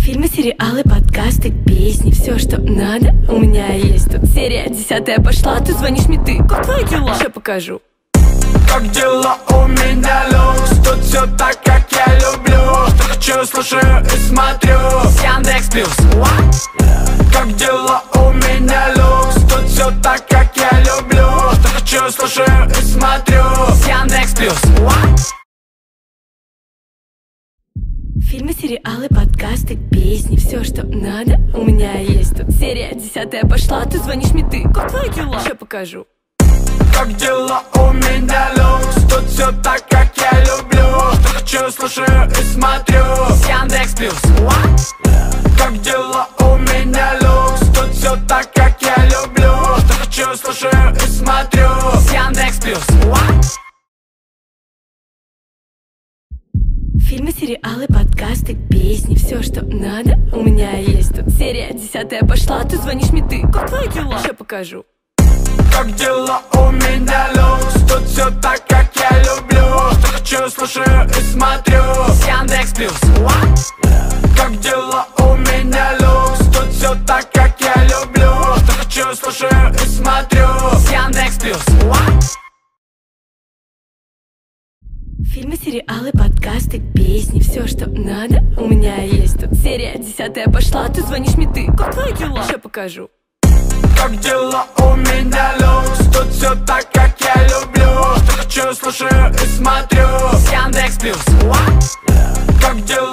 Фильмы, сериалы, подкасты, песни, все, что надо, у меня есть тут. Серия 10 пошла, ты звонишь мне, ты, как твои дела? Ща покажу. Как дела у меня, люкс? Тут все так, как я люблю. Что хочу, слушаю и смотрю. Яндекс.Плюс. Как дела у меня, люкс? Тут все так, как я люблю. Что хочу, слушаю и смотрю. Яндекс.Плюс. Фильмы, сериалы, подкасты, песни, все, что надо, у меня есть тут. Серия 10 пошла, ты звонишь мне, ты, как твои дела? Ща покажу. Как дела у меня, люкс? Тут все так, как я люблю. Что хочу, слушаю и смотрю. Яндекс.Плюс. Как дела у меня, люкс? Тут все так, как я люблю. Что хочу, слушаю и смотрю. Яндекс.Плюс. Фильмы, сериалы, подкасты, песни, все, что надо, у меня есть тут. Серия 10 пошла, ты звонишь мне, ты, как твои дела? Ща покажу. Как дела у меня, люкс? Тут все так, как я люблю. Что хочу, слушаю и смотрю. Яндекс.Плюс. Как дела у меня, люкс? Тут все так, как я люблю. Что хочу, слушаю и смотрю. Яндекс.Плюс. Фильмы, сериалы, подкасты, песни, все, что надо, у меня есть тут. Серия 10 пошла, ты звонишь мне, ты, как твои дела? Ща покажу. Как дела у меня, люкс? Тут все так, как я люблю. Что хочу, слушаю и смотрю. Яндекс.Плюс. Как дела